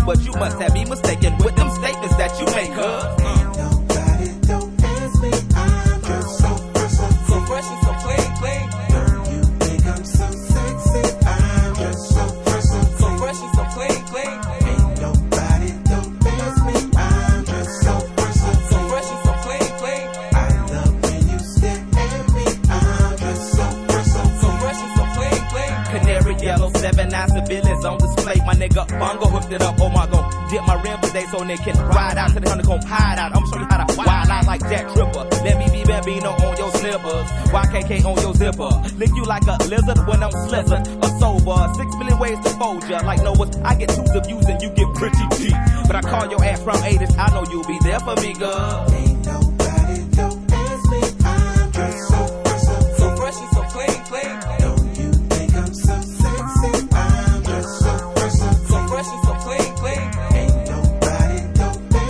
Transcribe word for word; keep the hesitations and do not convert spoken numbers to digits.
but you must have me mistaken with them statements that you make, huh? Nobody don't ask me, I'm just so fresh, so, so fresh and so clean, clean. Girl, you think I'm so sexy, I'm just so fresh, so, so fresh and so clean, clean. Ain't nobody don't ask me, I'm just so fresh, so, so fresh and so clean, clean. I love when you stare at me, I'm just so fresh, so, so fresh and so clean, clean. Canary yellow, seven nine civilians on display. My nigga Bongo hooked it up. Oh my god, dip my rim today so they can ride out to the honeycomb hide out. I'm show you how to wild out like Jack Tripper. Let me be Bambino on your slippers, Y K K on your zipper. Lick you like a lizard when I'm slizzard or sober. Six million ways to fold ya. Like Noah's, I get twos of views and you get pretty deep. But I call your ass from eighties. I know you'll be there for me, girl. Ain't no